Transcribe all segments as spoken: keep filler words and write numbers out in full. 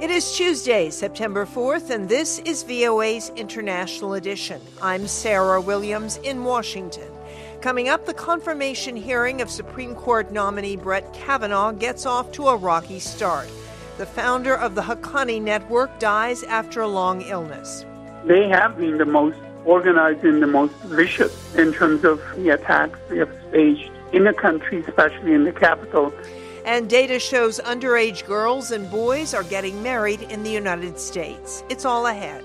It is Tuesday, September fourth, and this is V O A's International Edition. I'm Sarah Williams in Washington. Coming up, the confirmation hearing of Supreme Court nominee Brett Kavanaugh gets off to a rocky start. The founder of the Haqqani Network dies after a long illness. They have been the most organized and the most vicious in terms of the attacks they have staged in the country, especially in the capital. And data shows underage girls and boys are getting married in the United States. It's all ahead.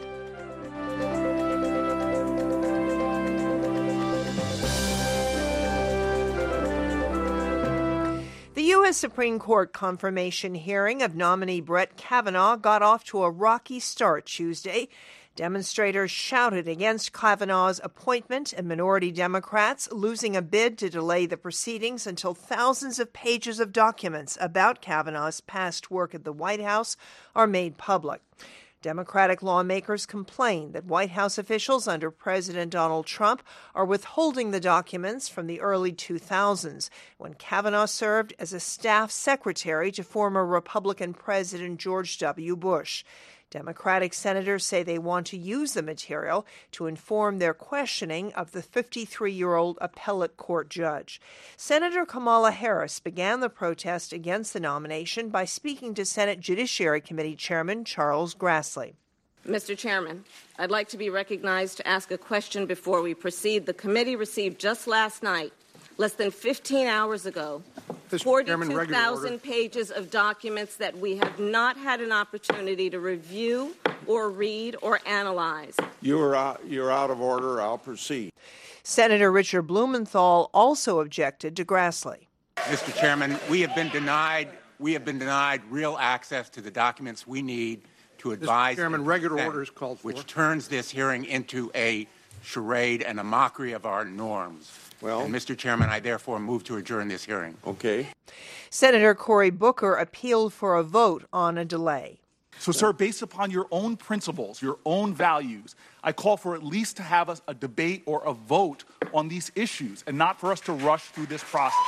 The U S Supreme Court confirmation hearing of nominee Brett Kavanaugh got off to a rocky start Tuesday. Demonstrators shouted against Kavanaugh's appointment, and minority Democrats losing a bid to delay the proceedings until thousands of pages of documents about Kavanaugh's past work at the White House are made public. Democratic lawmakers complained that White House officials under President Donald Trump are withholding the documents from the early two thousands, when Kavanaugh served as a staff secretary to former Republican President George W. Bush. Democratic senators say they want to use the material to inform their questioning of the fifty-three-year-old appellate court judge. Senator Kamala Harris began the protest against the nomination by speaking to Senate Judiciary Committee Chairman Charles Grassley. Mister Chairman, I'd like to be recognized to ask a question before we proceed. The committee received just last night, less than fifteen hours ago, forty-two thousand pages of documents that we have not had an opportunity to review or read or analyze. You're out, you're out of order. I'll proceed. Senator Richard Blumenthal also objected to Grassley. Mister Chairman, we have been denied we have been denied real access to the documents we need to advise. Mister Chairman, regular order is called for. Which turns this hearing into a charade and a mockery of our norms. Well, and Mister Chairman, I therefore move to adjourn this hearing. Okay. Senator Cory Booker appealed for a vote on a delay. So, sir, based upon your own principles, your own values, I call for at least to have a, a debate or a vote on these issues and not for us to rush through this process.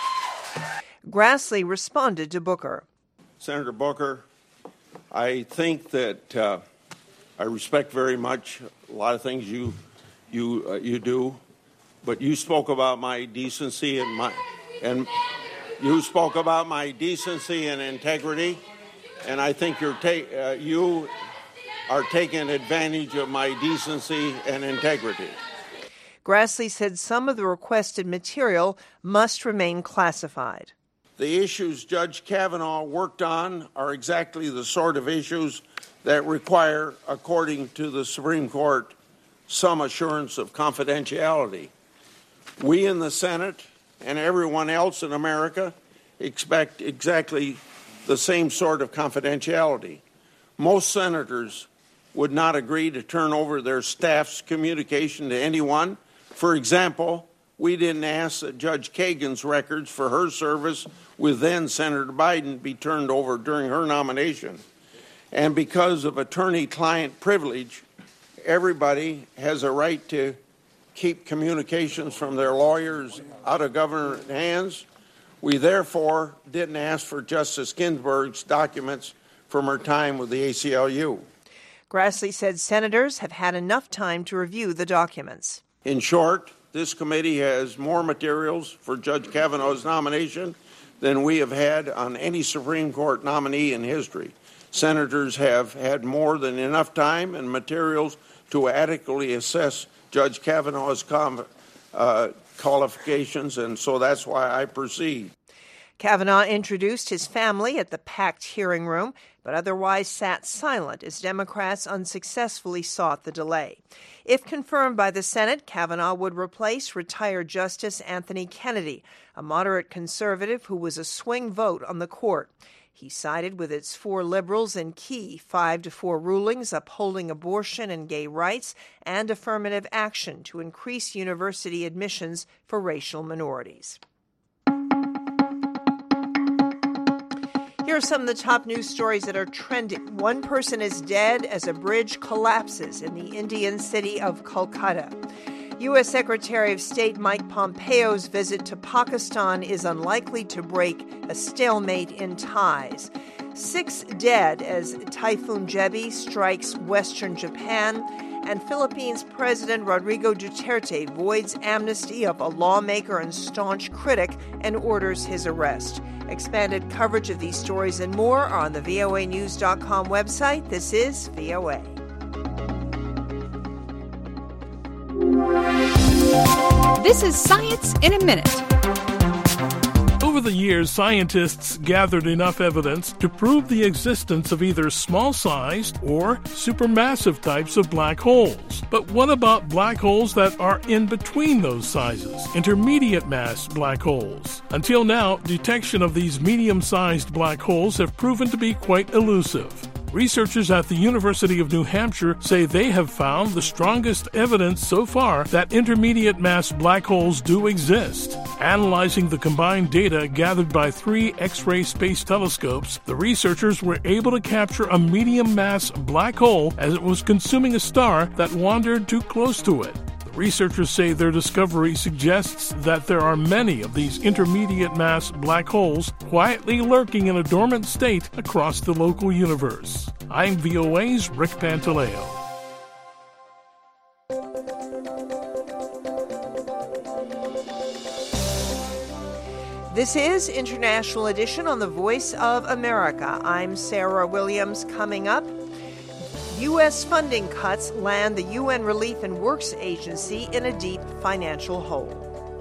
Grassley responded to Booker. Senator Booker, I think that uh, I respect very much a lot of things you you uh, you do. But you spoke about my decency and my, and you spoke about my decency and integrity, and I think you're ta- uh, you are taking advantage of my decency and integrity. Grassley said some of the requested material must remain classified. The issues Judge Kavanaugh worked on are exactly the sort of issues that require, according to the Supreme Court, some assurance of confidentiality. We in the Senate and everyone else in America expect exactly the same sort of confidentiality. Most senators would not agree to turn over their staff's communication to anyone. For example, we didn't ask that Judge Kagan's records for her service with then Senator Biden be turned over during her nomination. And because of attorney-client privilege, everybody has a right to keep communications from their lawyers out of government hands. We therefore didn't ask for Justice Ginsburg's documents from her time with the A C L U. Grassley said senators have had enough time to review the documents. In short, this committee has more materials for Judge Kavanaugh's nomination than we have had on any Supreme Court nominee in history. Senators have had more than enough time and materials to adequately assess Judge Kavanaugh's com- uh, qualifications, and so that's why I proceed. Kavanaugh introduced his family at the packed hearing room, but otherwise sat silent as Democrats unsuccessfully sought the delay. If confirmed by the Senate, Kavanaugh would replace retired Justice Anthony Kennedy, a moderate conservative who was a swing vote on the court. He sided with its four liberals in key five to four rulings upholding abortion and gay rights and affirmative action to increase university admissions for racial minorities. Here are some of the top news stories that are trending. One person is dead as a bridge collapses in the Indian city of Kolkata. U S Secretary of State Mike Pompeo's visit to Pakistan is unlikely to break a stalemate in ties. Six dead as Typhoon Jebi strikes western Japan, and Philippines President Rodrigo Duterte voids amnesty of a lawmaker and staunch critic and orders his arrest. Expanded coverage of these stories and more are on the V O A news dot com website. This is V O A. This is Science in a Minute. Over the years, scientists gathered enough evidence to prove the existence of either small-sized or supermassive types of black holes. But what about black holes that are in between those sizes, intermediate mass black holes? Until now, detection of these medium-sized black holes have proven to be quite elusive. Researchers at the University of New Hampshire say they have found the strongest evidence so far that intermediate mass black holes do exist. Analyzing the combined data gathered by three X-ray space telescopes, the researchers were able to capture a medium mass black hole as it was consuming a star that wandered too close to it. Researchers say their discovery suggests that there are many of these intermediate mass black holes quietly lurking in a dormant state across the local universe. I'm V O A's Rick Pantaleo. This is International Edition on the Voice of America. I'm Sarah Williams. Coming up, U S funding cuts land the U N Relief and Works Agency in a deep financial hole.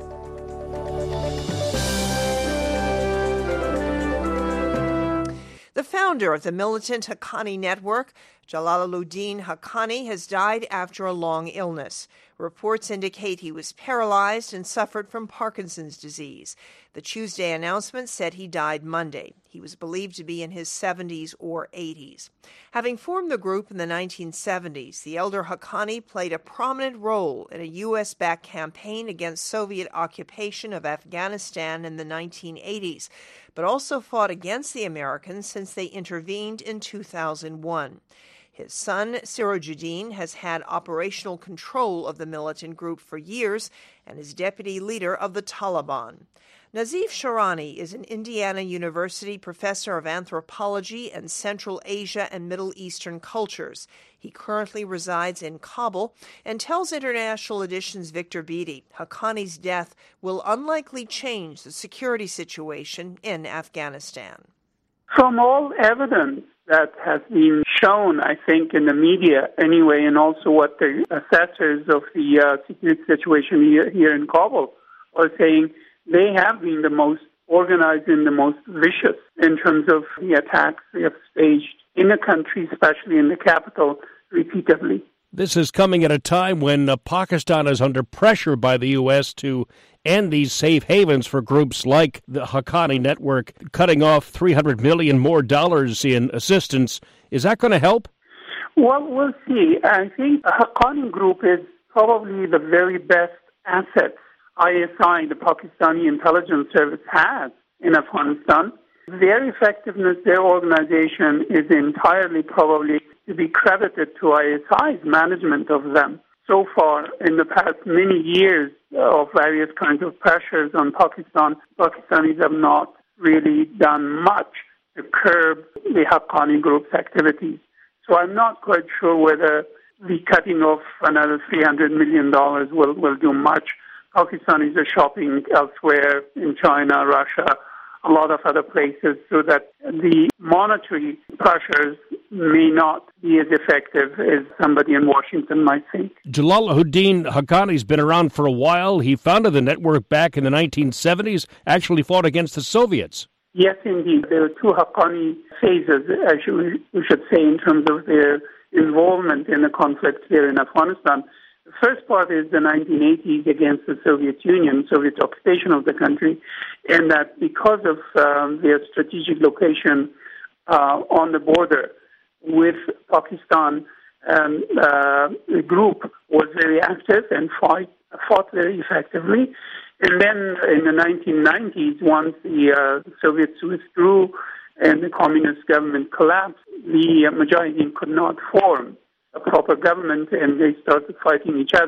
The founder of the militant Haqqani network, Jalaluddin Haqqani, has died after a long illness. Reports indicate he was paralyzed and suffered from Parkinson's disease. The Tuesday announcement said he died Monday. He was believed to be in his seventies or eighties. Having formed the group in the nineteen seventies, the elder Haqqani played a prominent role in a U S-backed campaign against Soviet occupation of Afghanistan in the nineteen eighties, but also fought against the Americans since they intervened in two thousand one. His son, Sirajuddin, has had operational control of the militant group for years and is deputy leader of the Taliban. Nazif Sharani is an Indiana University professor of anthropology and Central Asia and Middle Eastern cultures. He currently resides in Kabul and tells International Edition's Victor Beattie Haqqani's death will unlikely change the security situation in Afghanistan. From all evidence that has been shown, I think, in the media anyway, and also what the assessors of the uh, security situation here, here in Kabul are saying, they have been the most organized and the most vicious in terms of the attacks they have staged in the country, especially in the capital, repeatedly. This is coming at a time when uh, Pakistan is under pressure by the U S to end these safe havens for groups like the Haqqani network, cutting off three hundred million dollars more dollars in assistance. Is that going to help? Well, we'll see. I think the Haqqani group is probably the very best asset I S I, the Pakistani intelligence service, has in Afghanistan. Their effectiveness, their organization is entirely probably to be credited to I S I's management of them. So far, in the past many years of various kinds of pressures on Pakistan, Pakistanis have not really done much to curb the Haqqani group's activities. So I'm not quite sure whether the cutting off another three hundred million dollars will, will do much. Pakistanis are shopping elsewhere in China, Russia, a lot of other places, so that the monetary pressures may not be as effective as somebody in Washington might think. Jalaluddin Haqqani's been around for a while. He founded the network back in the nineteen seventies, actually fought against the Soviets. Yes, indeed. There were two Haqqani phases, as you, you should say, in terms of their involvement in the conflict here in Afghanistan. The first part is the nineteen eighties against the Soviet Union, Soviet occupation of the country, and that because of um, their strategic location uh, on the border with Pakistan, um, uh, the group was very active and fought, fought very effectively. And then in the nineteen nineties, once the uh, Soviets withdrew and the communist government collapsed, the uh, Mujahideen could not form a proper government, and they started fighting each other.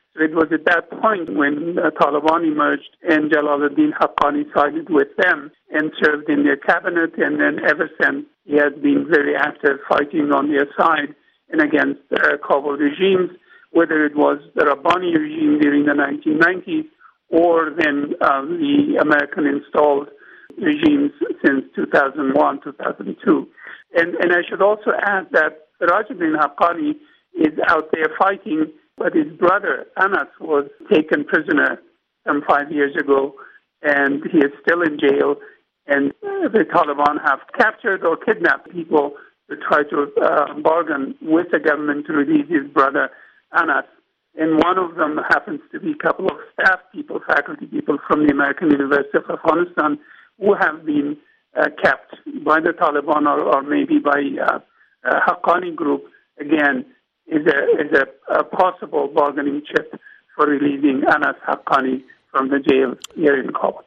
So it was at that point when the Taliban emerged and Jalaluddin Haqqani sided with them and served in their cabinet, and then ever since he has been very active fighting on their side and against uh, Kabul regimes, whether it was the Rabbani regime during the nineteen nineties or then uh, the American-installed regimes since two thousand one, two thousand two. And, and I should also add that Sirajuddin Haqqani is out there fighting, but his brother, Anas, was taken prisoner some five years ago, and he is still in jail. And the Taliban have captured or kidnapped people to try to uh, bargain with the government to release his brother, Anas. And one of them happens to be a couple of staff people, faculty people from the American University of Afghanistan who have been uh, kept by the Taliban or, or maybe by uh, uh, Haqqani group, again, is a, is a, a possible bargaining chip for releasing Anas Haqqani from the jail here in Kabul.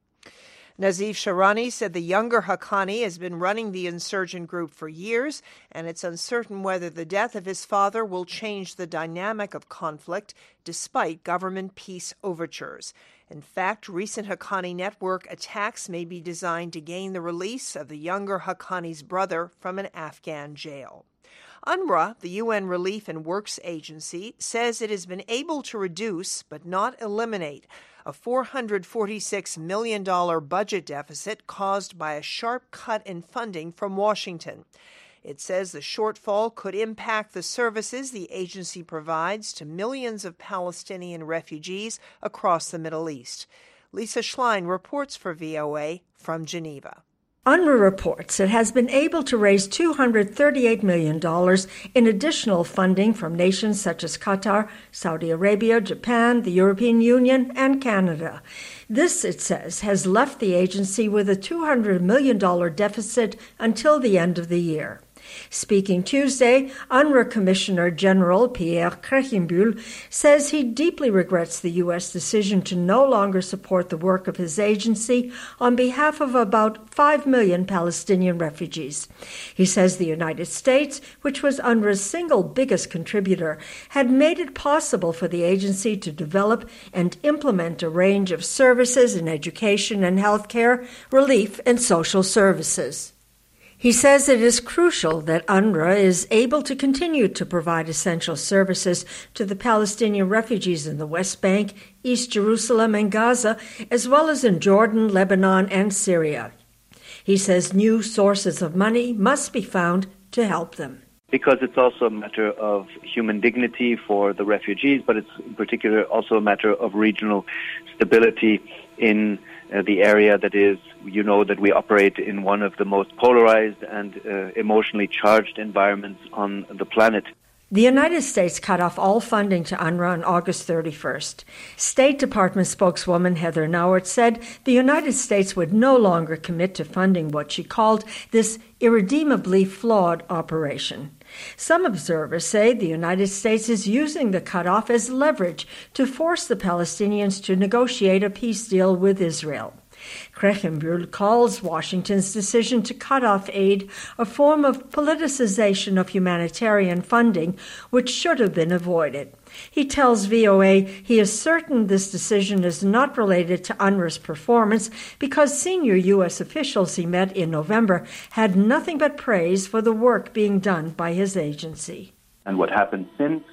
Nazif Sharani said the younger Haqqani has been running the insurgent group for years, and it's uncertain whether the death of his father will change the dynamic of conflict despite government peace overtures. In fact, recent Haqqani network attacks may be designed to gain the release of the younger Haqqani's brother from an Afghan jail. UNRWA, the U N Relief and Works Agency, says it has been able to reduce, but not eliminate, a four hundred forty-six million dollars budget deficit caused by a sharp cut in funding from Washington. It says the shortfall could impact the services the agency provides to millions of Palestinian refugees across the Middle East. Lisa Schlein reports for V O A from Geneva. UNRWA reports it has been able to raise two hundred thirty-eight million dollars in additional funding from nations such as Qatar, Saudi Arabia, Japan, the European Union, and Canada. This, it says, has left the agency with a two hundred million dollars deficit until the end of the year. Speaking Tuesday, UNRWA Commissioner General Pierre Krechimbull says he deeply regrets the U S decision to no longer support the work of his agency on behalf of about five million Palestinian refugees. He says the United States, which was UNRWA's single biggest contributor, had made it possible for the agency to develop and implement a range of services in education and healthcare, relief, and social services. He says it is crucial that UNRWA is able to continue to provide essential services to the Palestinian refugees in the West Bank, East Jerusalem, and Gaza, as well as in Jordan, Lebanon, and Syria. He says new sources of money must be found to help them. Because it's also a matter of human dignity for the refugees, but it's in particular also a matter of regional stability in uh, the area that is, you know, that we operate in one of the most polarized and uh, emotionally charged environments on the planet. The United States cut off all funding to UNRWA on August thirty-first. State Department spokeswoman Heather Nauert said the United States would no longer commit to funding what she called this irredeemably flawed operation. Some observers say the United States is using the cutoff as leverage to force the Palestinians to negotiate a peace deal with Israel. Krechimbull calls Washington's decision to cut off aid a form of politicization of humanitarian funding, which should have been avoided. He tells V O A he is certain this decision is not related to UNRWA's performance because senior U S officials he met in November had nothing but praise for the work being done by his agency. And what happened since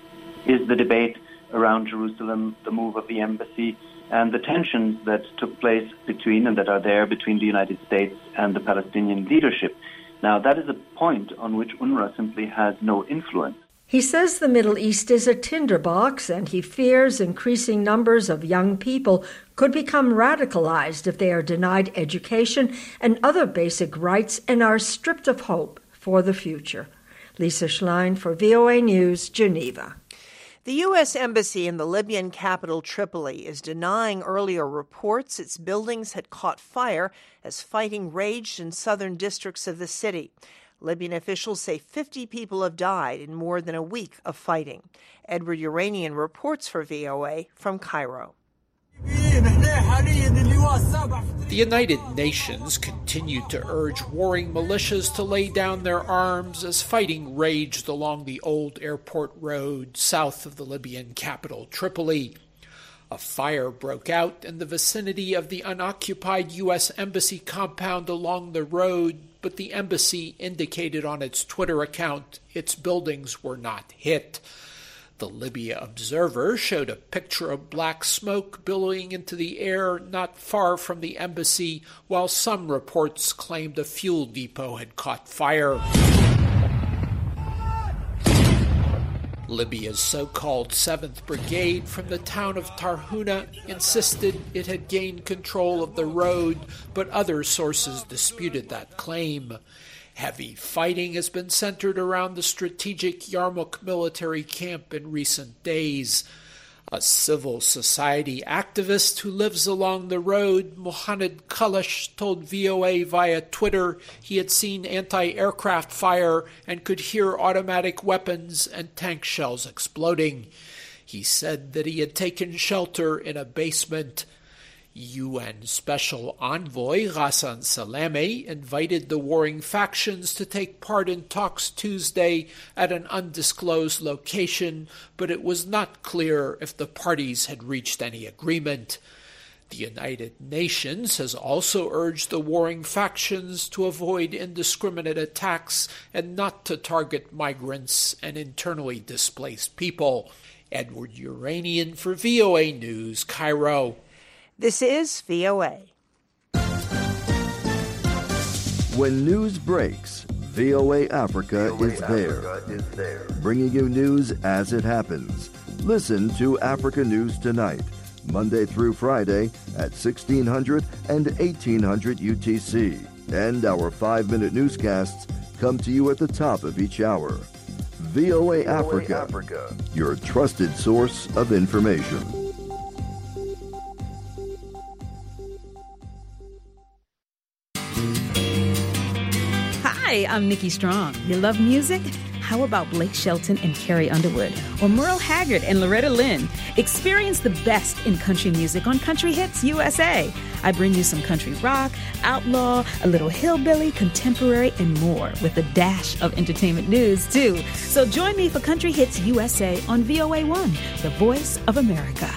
is the debate around Jerusalem, the move of the embassy, and the tensions that took place between and that are there between the United States and the Palestinian leadership. Now, that is a point on which UNRWA simply has no influence. He says the Middle East is a tinderbox, and he fears increasing numbers of young people could become radicalized if they are denied education and other basic rights and are stripped of hope for the future. Lisa Schlein for V O A News, Geneva. The U S Embassy in the Libyan capital Tripoli is denying earlier reports its buildings had caught fire as fighting raged in southern districts of the city. Libyan officials say fifty people have died in more than a week of fighting. Edward Uranian reports for V O A from Cairo. The United Nations continued to urge warring militias to lay down their arms as fighting raged along the old airport road south of the Libyan capital, Tripoli. A fire broke out in the vicinity of the unoccupied U S Embassy compound along the road, but the embassy indicated on its Twitter account its buildings were not hit. The Libya Observer showed a picture of black smoke billowing into the air not far from the embassy, while some reports claimed a fuel depot had caught fire. Libya's so-called seventh Brigade from the town of Tarhuna insisted it had gained control of the road, but other sources disputed that claim. Heavy fighting has been centered around the strategic Yarmouk military camp in recent days. A civil society activist who lives along the road, Mohamed Kalash, told V O A via Twitter he had seen anti-aircraft fire and could hear automatic weapons and tank shells exploding. He said that he had taken shelter in a basement. U N Special Envoy Ghassan Salameh invited the warring factions to take part in talks Tuesday at an undisclosed location, but it was not clear if the parties had reached any agreement. The United Nations has also urged the warring factions to avoid indiscriminate attacks and not to target migrants and internally displaced people. Edward Uranian for V O A News, Cairo. This is V O A. When news breaks, V O A Africa, V O A is, Africa there, is there, bringing you news as it happens. Listen to Africa News Tonight, Monday through Friday at sixteen hundred and eighteen hundred U T C. And our five-minute newscasts come to you at the top of each hour. V O A, V O A Africa, Africa, your trusted source of information. Hi, I'm Nikki Strong. You love music? How about Blake Shelton and Carrie Underwood? Or Merle Haggard and Loretta Lynn? Experience the best in country music on Country Hits U S A. I bring you some country rock, outlaw, a little hillbilly, contemporary, and more, with a dash of entertainment news, too. So join me for Country Hits U S A on V O A one, the voice of America.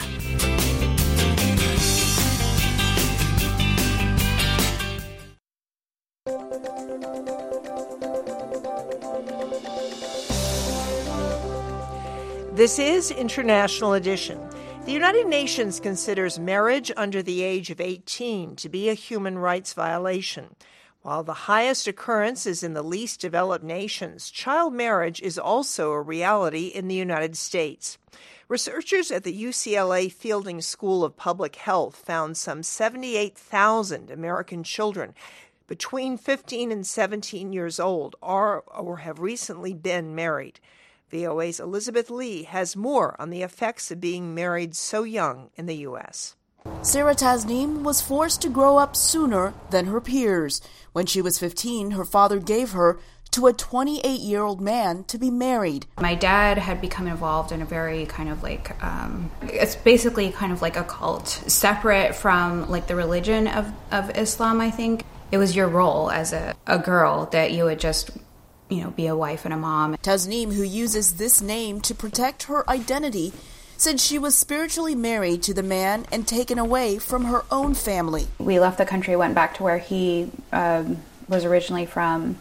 This is International Edition. The United Nations considers marriage under the age of eighteen to be a human rights violation. While the highest occurrence is in the least developed nations, child marriage is also a reality in the United States. Researchers at the U C L A Fielding School of Public Health found some seventy-eight thousand American children between fifteen and seventeen years old are or have recently been married. V O A's Elizabeth Lee has more on the effects of being married so young in the U S. Sarah Tasneem was forced to grow up sooner than her peers. When she was fifteen, her father gave her to a twenty-eight-year-old man to be married. My dad had become involved in a very kind of like, um, it's basically kind of like a cult, separate from like the religion of, of Islam, I think. It was your role as a, a girl that you would just, you know, be a wife and a mom. Tasneem, who uses this name to protect her identity, said she was spiritually married to the man and taken away from her own family. We left the country, went back to where he um, was originally from,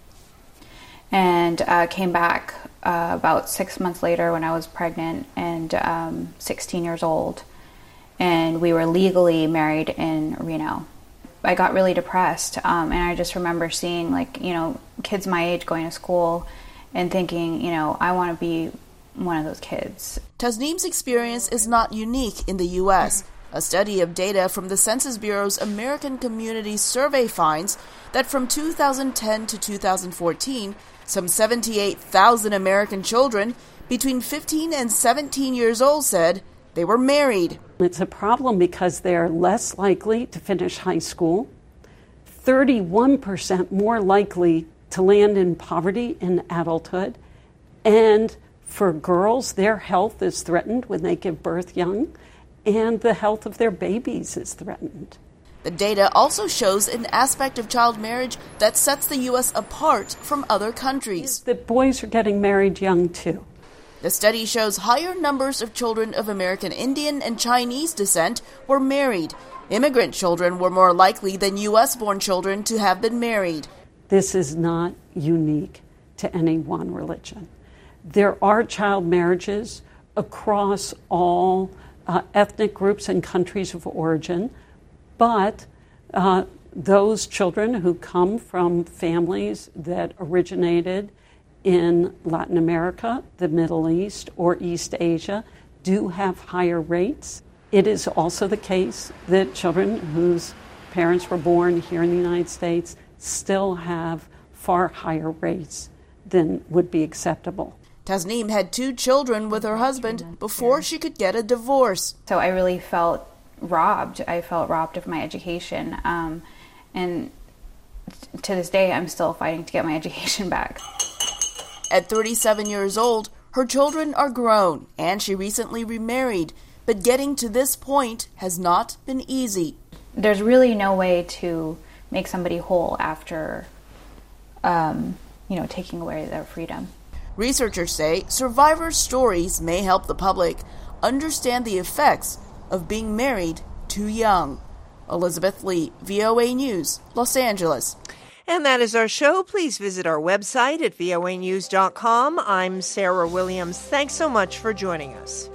and uh, came back uh, about six months later when I was pregnant and um, sixteen years old, and we were legally married in Reno. I got really depressed, um, and I just remember seeing, like, you know, kids my age going to school and thinking, you know, I want to be one of those kids. Tasneem's experience is not unique in the U S. A study of data from the Census Bureau's American Community Survey finds that from two thousand ten to two thousand fourteen, some seventy-eight thousand American children between fifteen and seventeen years old said they were married. It's a problem because they're less likely to finish high school, thirty-one percent more likely to land in poverty in adulthood, and for girls, their health is threatened when they give birth young, and the health of their babies is threatened. The data also shows an aspect of child marriage that sets the U S apart from other countries. That boys are getting married young, too. The study shows higher numbers of children of American Indian and Chinese descent were married. Immigrant children were more likely than U S-born children to have been married. This is not unique to any one religion. There are child marriages across all uh, ethnic groups and countries of origin, but uh, those children who come from families that originated in Latin America, the Middle East, or East Asia do have higher rates. It is also the case that children whose parents were born here in the United States still have far higher rates than would be acceptable. Tasneem had two children with her husband before she could get a divorce. So I really felt robbed. I felt robbed of my education. Um, and to this day, I'm still fighting to get my education back. At thirty-seven years old, her children are grown, and she recently remarried. But getting to this point has not been easy. There's really no way to make somebody whole after, um, you know, taking away their freedom. Researchers say survivors' stories may help the public understand the effects of being married too young. Elizabeth Lee, V O A News, Los Angeles. And that is our show. Please visit our website at V O A news dot com. I'm Sarah Williams. Thanks so much for joining us.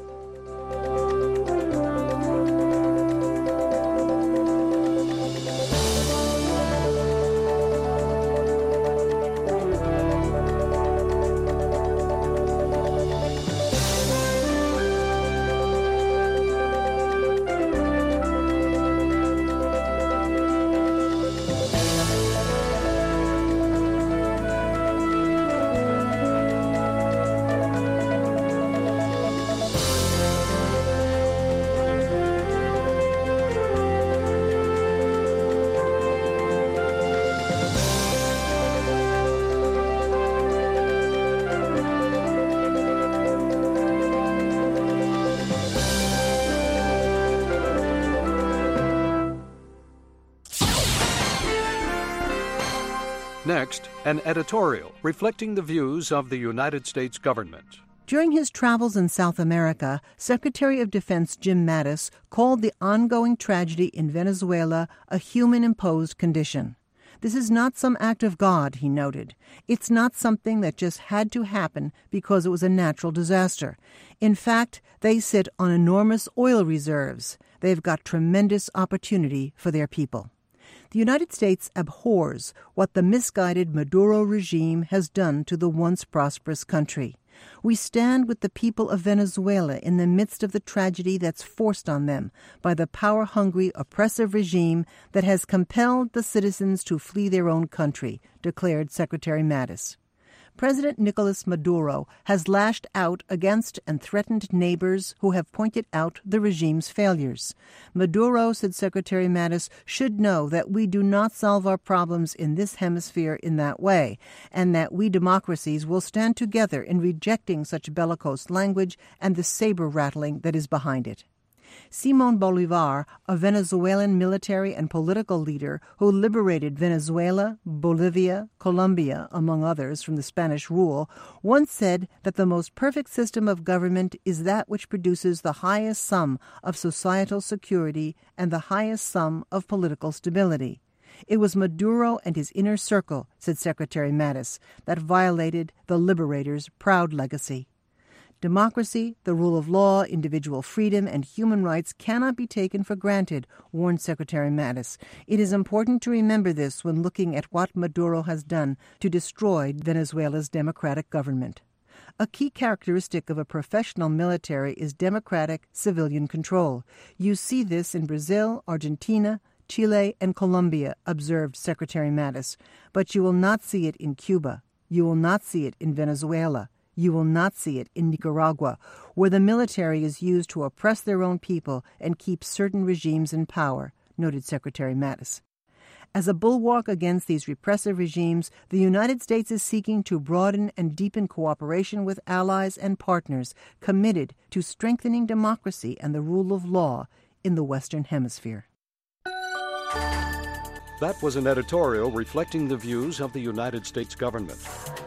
Next, an editorial reflecting the views of the United States government. During his travels in South America, Secretary of Defense Jim Mattis called the ongoing tragedy in Venezuela a human-imposed condition. This is not some act of God, he noted. It's not something that just had to happen because it was a natural disaster. In fact, they sit on enormous oil reserves. They've got tremendous opportunity for their people. The United States abhors what the misguided Maduro regime has done to the once prosperous country. We stand with the people of Venezuela in the midst of the tragedy that's forced on them by the power-hungry, oppressive regime that has compelled the citizens to flee their own country, declared Secretary Mattis. President Nicolas Maduro has lashed out against and threatened neighbors who have pointed out the regime's failures. Maduro, said Secretary Mattis, should know that we do not solve our problems in this hemisphere in that way, and that we democracies will stand together in rejecting such bellicose language and the saber-rattling that is behind it. Simón Bolívar, a Venezuelan military and political leader who liberated Venezuela, Bolivia, Colombia, among others, from the Spanish rule, once said that the most perfect system of government is that which produces the highest sum of societal security and the highest sum of political stability. It was Maduro and his inner circle, said Secretary Mattis, that violated the liberator's proud legacy. Democracy, the rule of law, individual freedom, and human rights cannot be taken for granted, warned Secretary Mattis. It is important to remember this when looking at what Maduro has done to destroy Venezuela's democratic government. A key characteristic of a professional military is democratic civilian control. You see this in Brazil, Argentina, Chile, and Colombia, observed Secretary Mattis. But you will not see it in Cuba. You will not see it in Venezuela. You will not see it in Nicaragua, where the military is used to oppress their own people and keep certain regimes in power, noted Secretary Mattis. As a bulwark against these repressive regimes, the United States is seeking to broaden and deepen cooperation with allies and partners committed to strengthening democracy and the rule of law in the Western Hemisphere. That was an editorial reflecting the views of the United States government.